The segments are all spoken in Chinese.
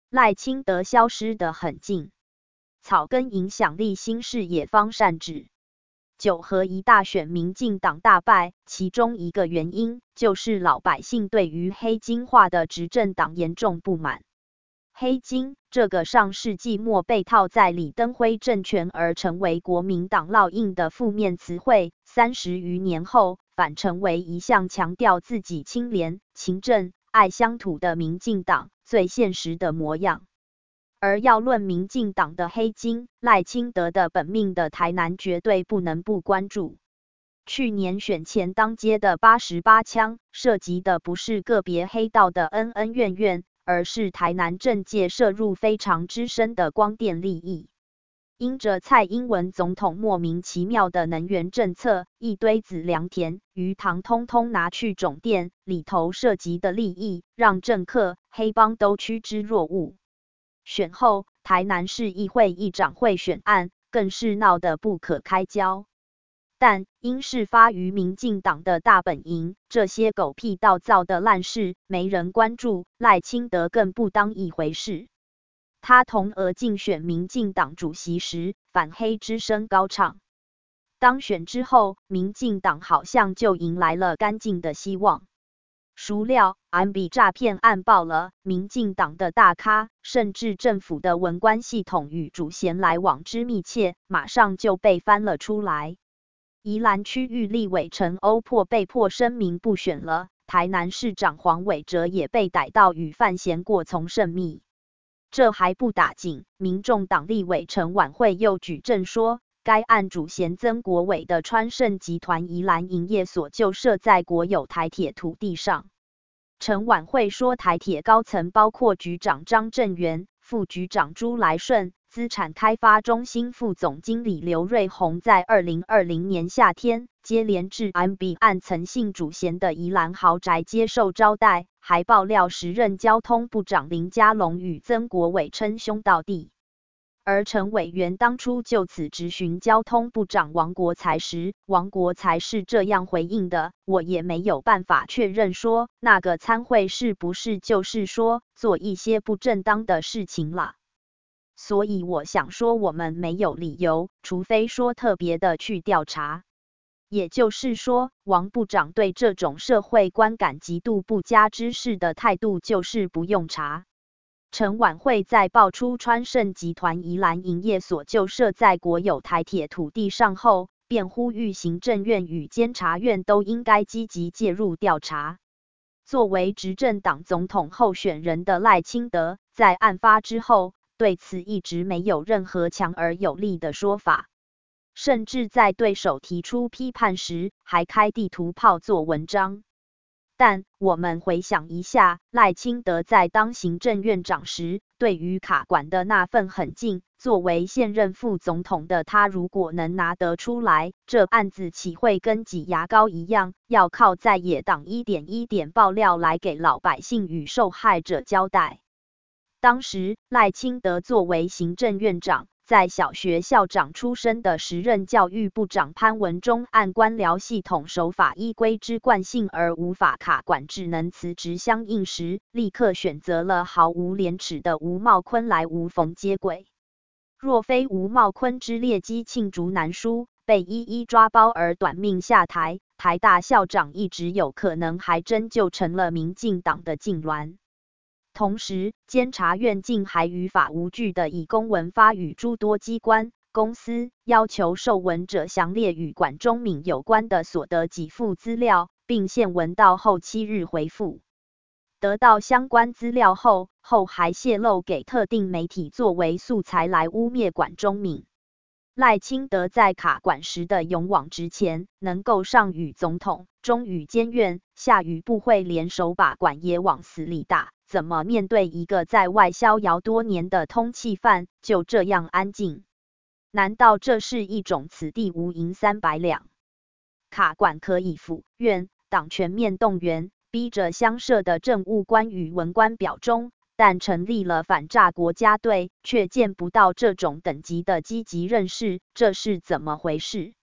赖清德消失得很近，草根影响力新视野方善治。9合1大选民进党大败，其中一个原因就是老百姓对于黑金化的执政党严重不满。黑金这个上世纪末被套在李登辉政权而成为国民党烙印的负面词汇，30余年后反成为一向强调自己清廉、勤政、爱乡土的民进党最现实的模样。而要论民进党的黑金，赖清德的本命的台南绝对不能不关注。去年选前当街的88枪，涉及的不是个别黑道的恩恩怨怨，而是台南政界涉入非常之深的光电利益。因着蔡英文总统莫名其妙的能源政策，一堆子良田、鱼塘通通拿去种电，里头涉及的利益，让政客、黑帮都趋之若鹜。选后，台南市议会议长贿选案更是闹得不可开交。但因事发于民进党的大本营，这些狗屁倒灶的烂事没人关注，赖清德更不当一回事。他同俄竞选民进党主席时，反黑之声高唱。当选之后，民进党好像就迎来了干净的希望。孰料，MB 诈骗案爆了，民进党的大咖，甚至政府的文官系统与主嫌来往之密切，马上就被翻了出来。宜兰区域立委陈欧珀被迫声明不选了，台南市长黄伟哲也被逮到与范闲过从甚密。这还不打紧，民众党立委陈婉慧又举证说，该案主嫌曾国伟的川盛集团宜兰营业所就设在国有台铁土地上。陈婉慧说，台铁高层包括局长张正元、副局长朱来顺、资产开发中心副总经理刘瑞宏在2020年夏天接连至 MB 案曾姓主嫌的宜兰豪宅接受招待，还爆料时任交通部长林佳龙与曾国伟称兄道弟。而陈委员当初就此质询交通部长王国材时，王国材是这样回应的：我也没有办法确认说那个参会是不是就是说做一些不正当的事情啦。所以我想说我们没有理由，除非说特别的去调查。也就是说，王部长对这种社会观感极度不佳之事的态度就是不用查。陈婉慧在爆出川盛集团宜兰营业所就设在国有台铁土地上后，便呼吁行政院与监察院都应该积极介入调查。作为执政党总统候选人的赖清德，在案发之后，对此一直没有任何强而有力的说法，甚至在对手提出批判时，还开地图炮做文章。但我们回想一下，赖清德在当行政院长时，对于卡管的那份狠劲，作为现任副总统的他如果能拿得出来，这案子岂会跟挤牙膏一样，要靠在野党一点一点爆料来给老百姓与受害者交代。当时赖清德作为行政院长，在小学校长出身的时任教育部长潘文忠按官僚系统守法依规之惯性而无法卡管，只能辞职相应时，立刻选择了毫无廉耻的吴茂昆来无缝接轨。若非吴茂昆之劣迹罄竹难书，被一一抓包而短命下台，台大校长一职有可能还真就成了民进党的痉挛。同时，监察院竟还于法无据的以公文发予诸多机关、公司，要求受文者详列与管中闵有关的所得给付资料，并限文到后7日回复。得到相关资料后还泄露给特定媒体作为素材来污蔑管中闵。赖清德在卡管时的勇往直前，能够上与总统，中与监院，下与部会联手把管也往死里打。怎么面对一个在外逍遥多年的通缉犯，就这样安静？难道这是一种此地无银三百两？卡管可以府院党全面动员，逼着乡社的政务官与文官表忠，但成立了反诈国家队，却见不到这种等级的积极认识，这是怎么回事？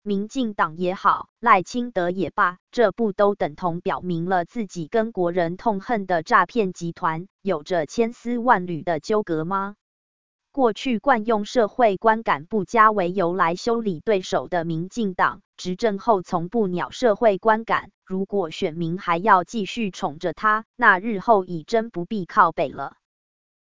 民进党也好，赖清德也罢，这不都等同表明了自己跟国人痛恨的诈骗集团有着千丝万缕的纠葛吗？过去惯用社会观感不佳为由来修理对手的民进党，执政后从不鸟社会观感，如果选民还要继续宠着他，那日后已真不必靠北了。